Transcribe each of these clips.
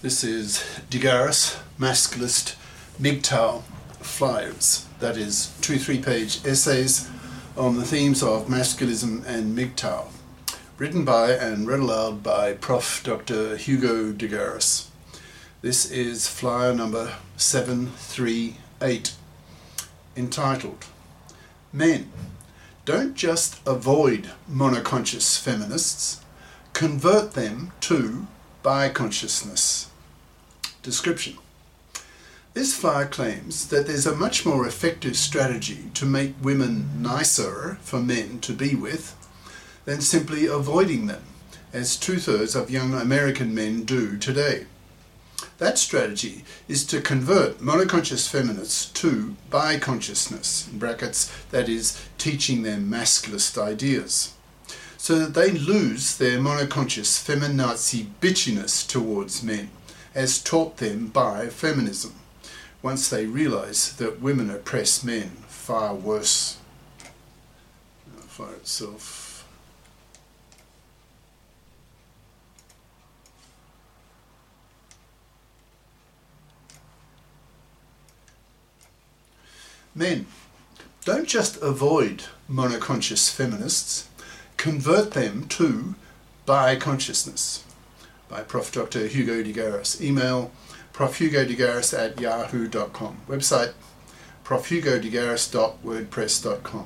This is Digaris Masculist MGTOW Flyers. That is 2 3-page essays on the themes of masculism and MGTOW, written by and read aloud by Prof. Dr. Hugo Digaris. This is flyer number 738, entitled, Men, don't just avoid monoconscious feminists, convert them to bi-consciousness. Description. This flyer claims that there's a much more effective strategy to make women nicer for men to be with than simply avoiding them, as 2/3 of young American men do today. That strategy is to convert monoconscious feminists to bi-consciousness, in brackets, that is, teaching them masculist ideas, so that they lose their monoconscious feminazi bitchiness towards men, as taught them by feminism, once they realize that women oppress men far worse. Fire itself. Men, don't just avoid monoconscious feminists, convert them to bi-consciousness. By Prof. Dr. Hugo Digaris. Email profhugodigaris@yahoo.com. Website profhugodigaris.wordpress.com.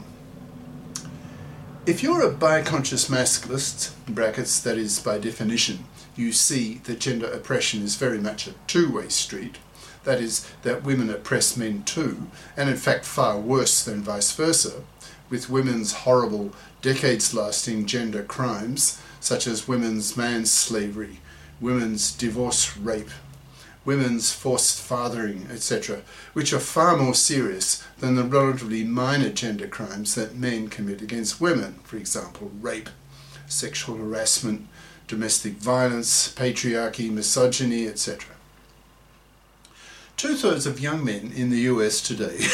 If you're a bi-conscious masculist, in brackets, that is, by definition, you see that gender oppression is very much a two-way street, that is, that women oppress men too, and in fact far worse than vice versa, with women's horrible, decades-lasting gender crimes, such as women's manslavery, women's divorce rape, women's forced fathering, etc., which are far more serious than the relatively minor gender crimes that men commit against women, for example, rape, sexual harassment, domestic violence, patriarchy, misogyny, etc. 2/3 of young men in the US today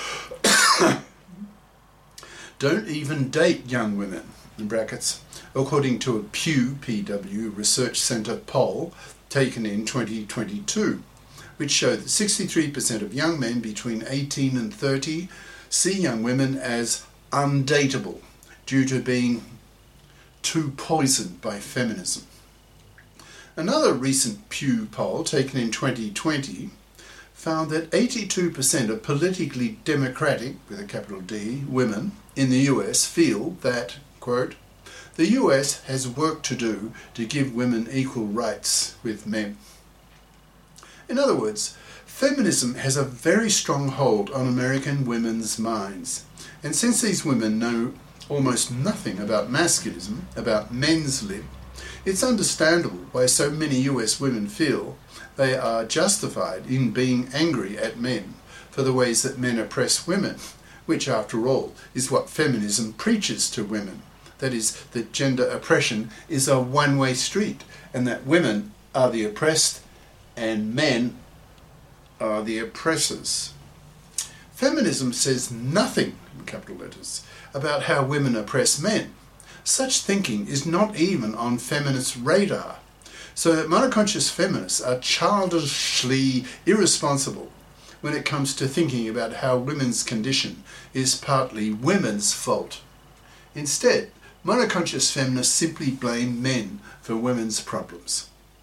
don't even date young women, in brackets, according to a Pew PW Research Center poll taken in 2022, which showed that 63% of young men between 18 and 30 see young women as undateable due to being too poisoned by feminism. Another recent Pew poll taken in 2020 found that 82% of politically democratic, with a capital D, women in the US feel that, quote, the US has work to do to give women equal rights with men. In other words, feminism has a very strong hold on American women's minds. And since these women know almost nothing about masculism, about men's lib, it's understandable why so many US women feel they are justified in being angry at men for the ways that men oppress women, which, after all, is what feminism preaches to women. That is, that gender oppression is a one-way street, and that women are the oppressed and men are the oppressors. Feminism says nothing, in capital letters, about how women oppress men. Such thinking is not even on feminist radar. So that monoconscious feminists are childishly irresponsible when it comes to thinking about how women's condition is partly women's fault. Instead, monoconscious feminists simply blame men for women's problems.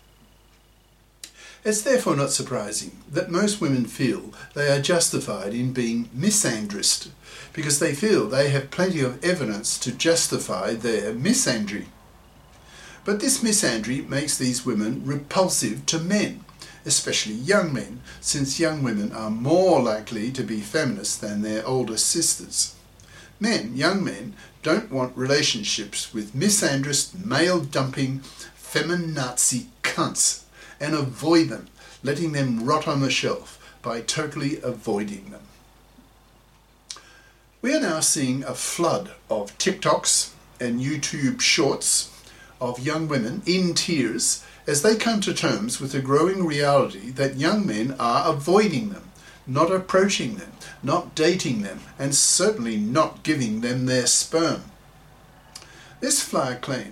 It's therefore not surprising that most women feel they are justified in being misandrist, because they feel they have plenty of evidence to justify their misandry. But this misandry makes these women repulsive to men, especially young men, since young women are more likely to be feminists than their older sisters. Men, young men, don't want relationships with misandrist, male-dumping, feminazi cunts, and avoid them, letting them rot on the shelf by totally avoiding them. We are now seeing a flood of TikToks and YouTube shorts of young women in tears as they come to terms with the growing reality that young men are avoiding them, not approaching them, not dating them, and certainly not giving them their sperm. This flyer claims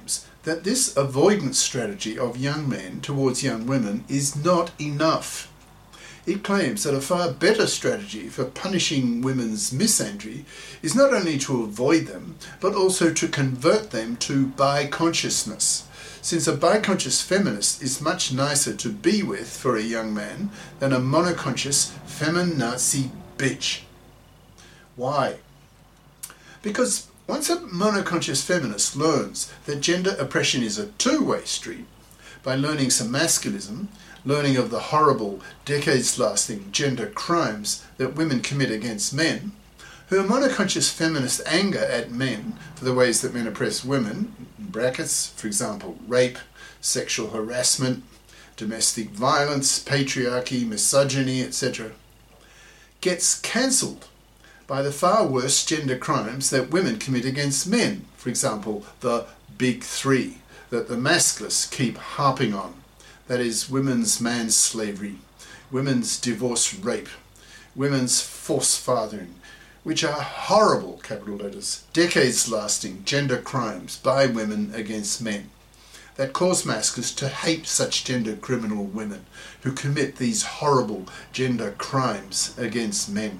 that this avoidance strategy of young men towards young women is not enough. It claims that a far better strategy for punishing women's misandry is not only to avoid them, but also to convert them to bi-consciousness, since a bi-conscious feminist is much nicer to be with for a young man than a monoconscious feminazi bitch. Why? Because once a monoconscious feminist learns that gender oppression is a two-way street, by learning some masculism, learning of the horrible, decades-lasting gender crimes that women commit against men, her monoconscious feminist anger at men for the ways that men oppress women, in brackets, for example, rape, sexual harassment, domestic violence, patriarchy, misogyny, etc., gets cancelled by the far worse gender crimes that women commit against men, for example, the big three that the masculists keep harping on. That is, women's manslavery, women's divorce rape, women's forced fathering, which are horrible, capital letters, decades-lasting gender crimes by women against men that cause masculists to hate such gender criminal women who commit these horrible gender crimes against men.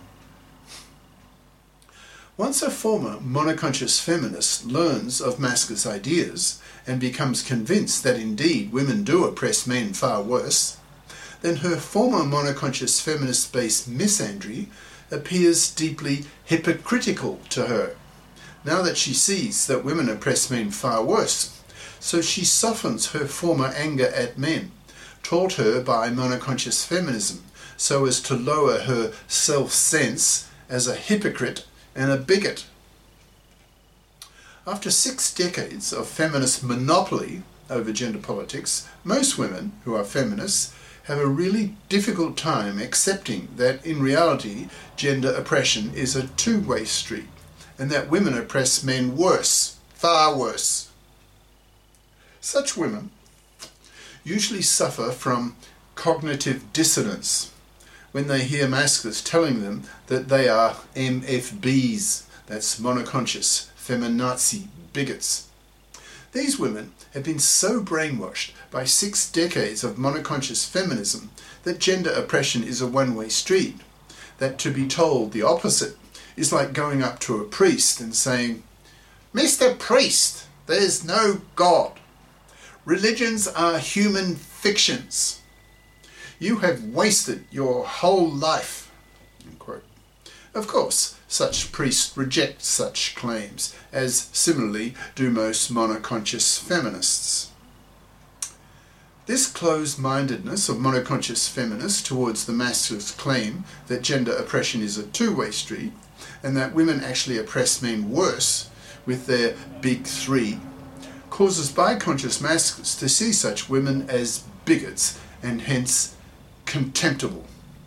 Once a former monoconscious feminist learns of masculinist ideas and becomes convinced that indeed women do oppress men far worse, then her former monoconscious feminist-based misandry appears deeply hypocritical to her, now that she sees that women oppress men far worse. So she softens her former anger at men, taught her by monoconscious feminism, so as to lower her self-sense as a hypocrite and a bigot. After 6 decades of feminist monopoly over gender politics, most women who are feminists have a really difficult time accepting that in reality gender oppression is a two-way street and that women oppress men worse, far worse. Such women usually suffer from cognitive dissonance when they hear masculists telling them that they are MFBs, that's monoconscious feminazi bigots. These women have been so brainwashed by 6 decades of monoconscious feminism that gender oppression is a one-way street, that to be told the opposite is like going up to a priest and saying, "Mr. Priest, there's no God. Religions are human fictions. You have wasted your whole life." Unquote. Of course, such priests reject such claims, as similarly do most monoconscious feminists. This closed-mindedness of monoconscious feminists towards the masculine's claim that gender oppression is a two-way street, and that women actually oppress men worse with their big three, causes bi-conscious masculists to see such women as bigots and hence contemptible.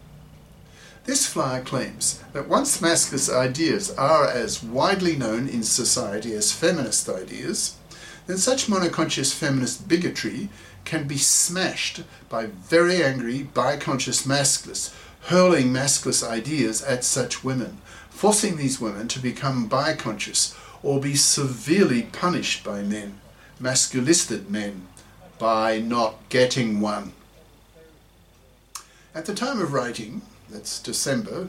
This flyer claims that once masculinist ideas are as widely known in society as feminist ideas, then such monoconscious feminist bigotry can be smashed by very angry bi-conscious masculists hurling masculinist ideas at such women, forcing these women to become bi-conscious or be severely punished by men, masculisted men, by not getting one. At the time of writing, that's December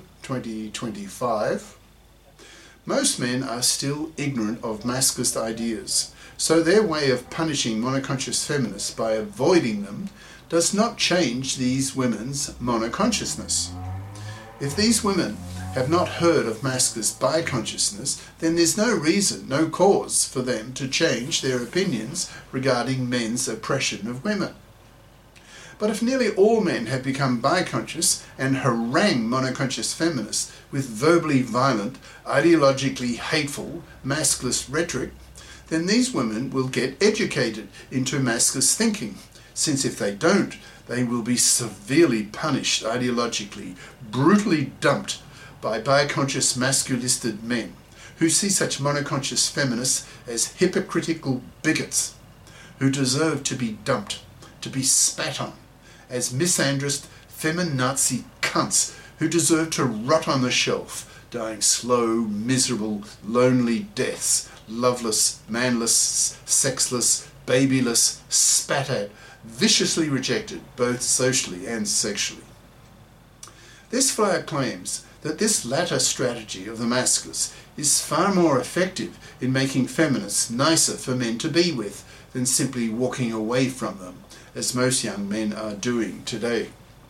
2025, most men are still ignorant of masculinist ideas, so their way of punishing monoconscious feminists by avoiding them does not change these women's monoconsciousness. If these women have not heard of masculinist bi-consciousness, then there's no reason, no cause for them to change their opinions regarding men's oppression of women. But if nearly all men have become bi-conscious and harangue monoconscious feminists with verbally violent, ideologically hateful, masculinist rhetoric, then these women will get educated into masculinist thinking, since if they don't, they will be severely punished ideologically, brutally dumped by bi-conscious masculisted men who see such monoconscious feminists as hypocritical bigots who deserve to be dumped, to be spat on, as misandrist feminazi cunts who deserve to rot on the shelf, dying slow, miserable, lonely deaths, loveless, manless, sexless, babyless, spat at, viciously rejected, both socially and sexually. This flyer claims that this latter strategy of the masculist is far more effective in making feminists nicer for men to be with than simply walking away from them, as most young men are doing today.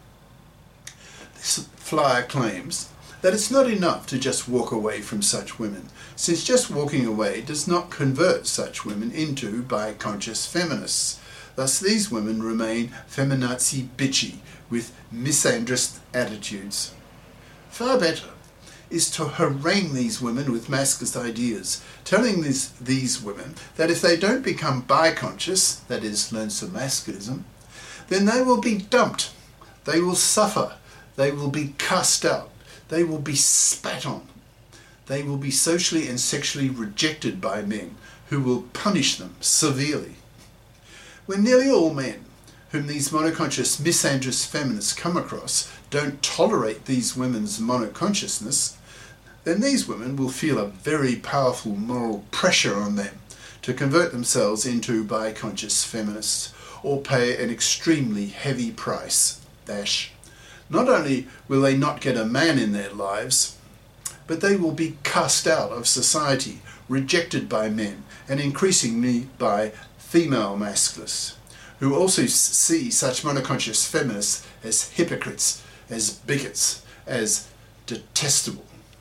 This flyer claims that it's not enough to just walk away from such women, since just walking away does not convert such women into bi-conscious feminists. Thus these women remain feminazi bitchy with misandrist attitudes. Far better is to harangue these women with masculinist ideas, telling these women that if they don't become bi-conscious, that is, learn some masculism, then they will be dumped, they will suffer, they will be cast out, they will be spat on, they will be socially and sexually rejected by men who will punish them severely. When nearly all men whom these monoconscious misandrist feminists come across don't tolerate these women's monoconsciousness, then these women will feel a very powerful moral pressure on them to convert themselves into bi-conscious feminists, or pay an extremely heavy price. Not only will they not get a man in their lives, but they will be cast out of society, rejected by men, and increasingly by female masculists, who also see such monoconscious feminists as hypocrites, as bigots, as detestable.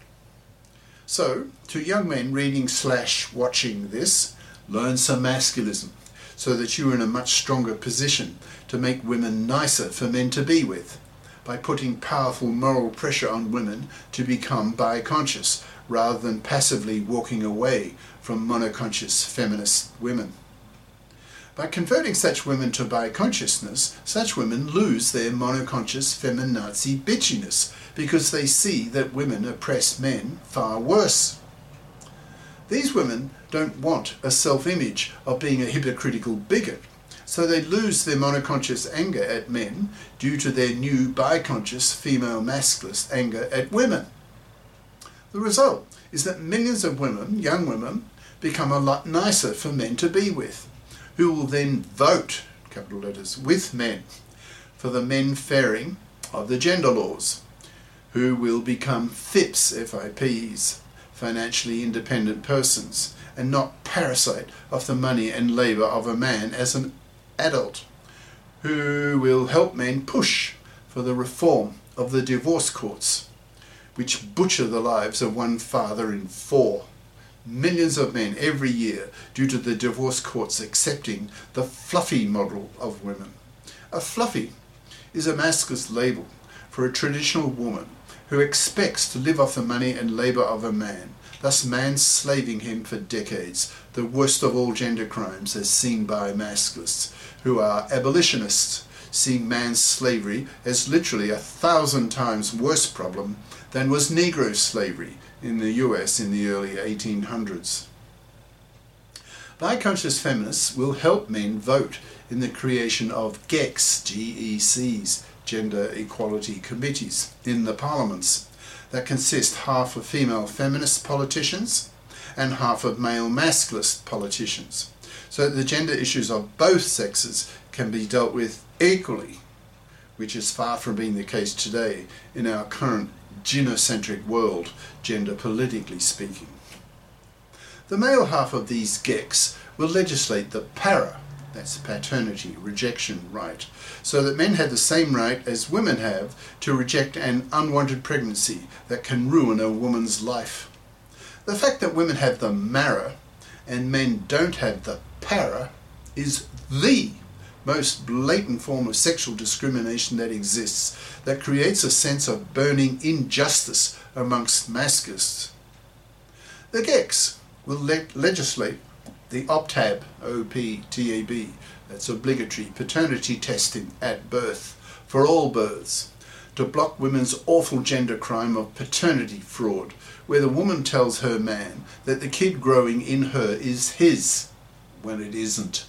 So, to young men reading/watching this, learn some masculism, so that you are in a much stronger position to make women nicer for men to be with, by putting powerful moral pressure on women to become bi-conscious, rather than passively walking away from monoconscious feminist women. By converting such women to bi-consciousness, such women lose their monoconscious feminazi bitchiness, because they see that women oppress men far worse. These women don't want a self-image of being a hypocritical bigot, so they lose their monoconscious anger at men due to their new bi-conscious female masculinist anger at women. The result is that millions of women, young women, become a lot nicer for men to be with, who will then vote, capital letters, with men for the men fairing of the gender laws, who will become FIPs, FIPs, financially independent persons, and not parasite of the money and labour of a man as an adult, who will help men push for the reform of the divorce courts, which butcher the lives of one father in 4. Millions of men every year due to the divorce courts accepting the fluffy model of women. A fluffy is a masculinist label for a traditional woman who expects to live off the money and labour of a man, thus manslaving him for decades, the worst of all gender crimes as seen by masculinists, who are abolitionists, seeing man's slavery as literally 1,000 times worse problem than was Negro slavery in the US in the early 1800s. Bi-conscious feminists will help men vote in the creation of GECs, GECs, Gender Equality Committees, in the parliaments that consist half of female feminist politicians and half of male masculinist politicians, so that the gender issues of both sexes can be dealt with equally, which is far from being the case today in our current gynocentric world, gender politically speaking. The male half of these GECs will legislate the para, that's paternity rejection right, so that men have the same right as women have to reject an unwanted pregnancy that can ruin a woman's life. The fact that women have the mara and men don't have the para is the most blatant form of sexual discrimination that exists, that creates a sense of burning injustice amongst masculists. The GECs will legislate the OPTAB, O-P-T-A-B, that's obligatory paternity testing at birth for all births, to block women's awful gender crime of paternity fraud, where the woman tells her man that the kid growing in her is his, when it isn't.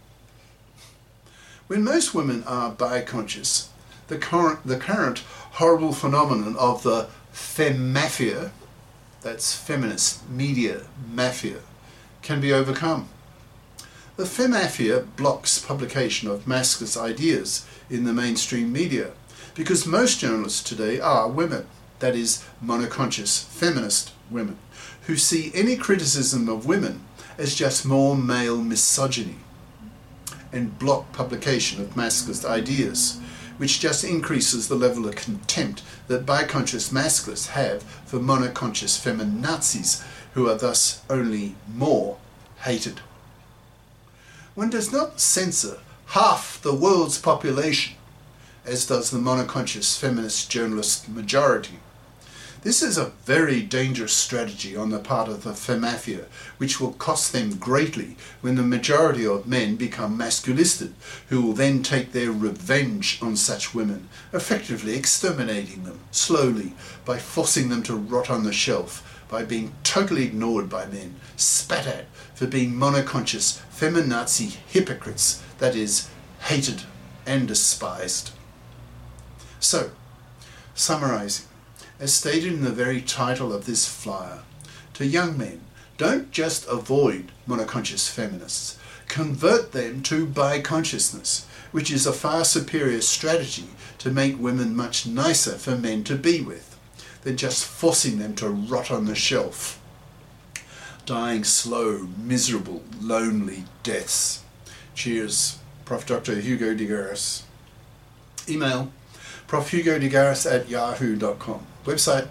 When most women are bi-conscious, the current horrible phenomenon of the femmafia, that's feminist media mafia, can be overcome. The Femafia blocks publication of maskless ideas in the mainstream media because most journalists today are women, that is, monoconscious feminist women, who see any criticism of women as just more male misogyny and block publication of maskless ideas, which just increases the level of contempt that biconscious masculists have for monoconscious feminazis, who are thus only more hated. One does not censor half the world's population, as does the monoconscious feminist journalist majority. This is a very dangerous strategy on the part of the Femafia, which will cost them greatly when the majority of men become masculisted, who will then take their revenge on such women, effectively exterminating them slowly by forcing them to rot on the shelf, by being totally ignored by men, spat at for being monoconscious feminazi hypocrites, that is, hated and despised. So, summarizing, as stated in the very title of this flyer, to young men, don't just avoid monoconscious feminists, convert them to biconsciousness, which is a far superior strategy to make women much nicer for men to be with than just forcing them to rot on the shelf, dying slow, miserable, lonely deaths. Cheers, Prof. Dr. Hugo de Garis. Email profhugodegaris@yahoo.com. Website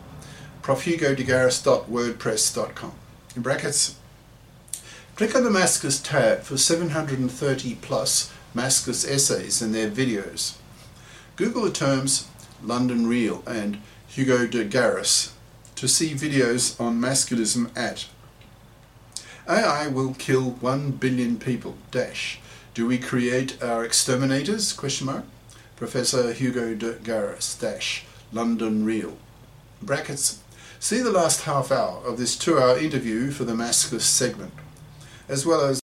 profhugodegaris.wordpress.com. In brackets, click on the maskless tab for 730 plus maskless essays and their videos. Google the terms London Real and Hugo de Garis to see videos on masculism at AI will kill 1 billion people, do we create our exterminators, ? Professor Hugo de Garis, London Real. Brackets, see the last half hour of this 2-hour interview for the maskless segment, as well as